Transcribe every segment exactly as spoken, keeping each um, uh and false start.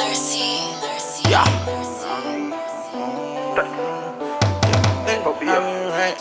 Yeah. Having right,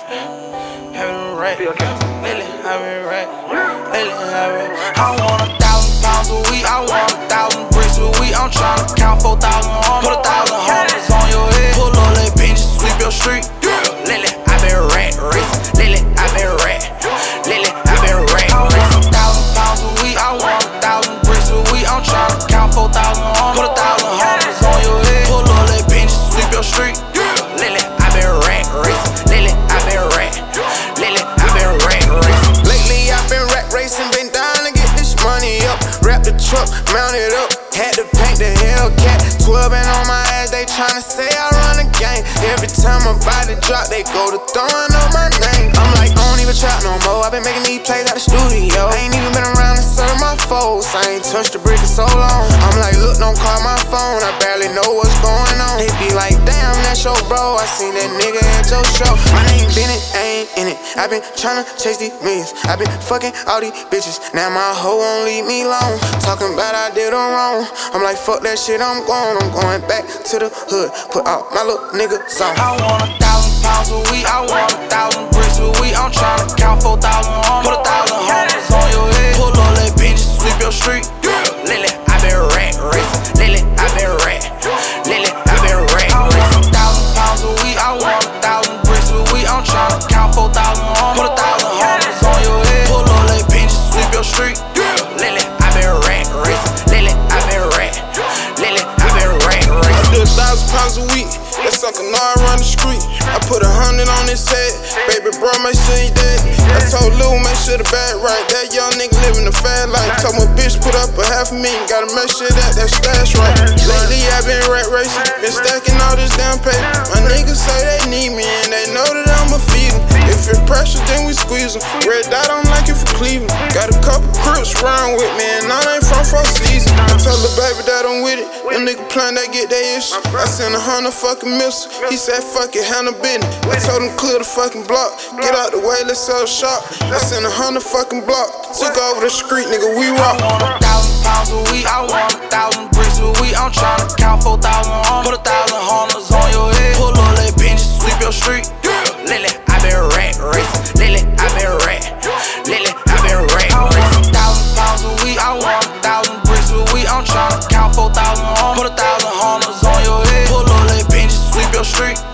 having right, lately having right, lately having. I want a thousand pounds a week, I want a thousand bricks a week. I'm tryna count four thousand homes, put a thousand homes on your head. Pull up, let pinch, sweep your street. Lately I been rat race, lately I been rat, lately I been rat race. A thousand pounds a week, I want a thousand bricks a week. I'm tryna count four thousand homes, put a thousand homes on your head. Pull up, let pinch, sweep your street. Lately I been rat race, lately I been rat, lately I been rat race. Lately I've been rat racing, been down to get this money up. Wrap the truck, mount it up, had to paint the Hellcat. Twelving on my ass, they tryna say I run a game. Every time my body drop, they go to throwing up my name. I'm like, I don't even trap no more. I been making these plays out the studio. I ain't even been around to serve my foes. I ain't touched a brick in so long. I'm like, look, don't call my phone. I barely know what's going on. They be like, damn, that's your bro. I seen that nigga at your show. My name Bennett, I ain't in it. I been tryna chase these millions. I been fucking all these bitches. Now my hoe won't leave me alone. Talking about I did her wrong. I'm like, fuck that shit, I'm going. I'm going back to the hood. Put out my little niggas on. I want a thousand pounds a week, I want a thousand bricks a week. I'm tryna count four thousand homes, put a thousand homes on your head. Pull up, let pinch, sweep your street. Lately I been rat race, lately I been rat, lately I been rat race. A thousand pounds a week, I want a thousand bricks a week. I'm tryna count four thousand homes, put a thousand homes on your head. Pull up, let pinch, sweep your street. Lately I been rat race, lately I been rat, lately I been rat race. I do a thousand pounds a week. That sucker know I run the street. I put a hundred on his head. Baby bro, make sure he dead. I told Lou, make sure the bag right. That young nigga living a fat life. Told my bitch put up a half a million. Gotta make sure that that stash right. Lately I been rat racing. Been stacking all this damn paper. My niggas say they need me and they know that I'ma feed them. If it pressure, then we squeeze them. Red dot, I'm like it for Cleveland. Got a couple crips round with me and none ain't from four seasons. I told the baby that I'm with it. Them niggas plan they get their issue. I sent a hundred fucking missiles. He said fuck it, handle business. I told him clear the fucking block. Get out the way, let's sell shop. I sent a hundred fucking block. Took over the street, nigga, we rock. I want a thousand pounds a week, I want a thousand bricks a week. I'm tryna count four thousand homes, put a thousand homes on your head. Pull up, let pinch, sweep your street. Lately I been rat race, lately I been rat, lately I been rat race. A thousand pounds a week, I want a thousand bricks a week. I'm tryna count four thousand homes, put a thousand homes on your head. Pull up, let pinch, sweep your street.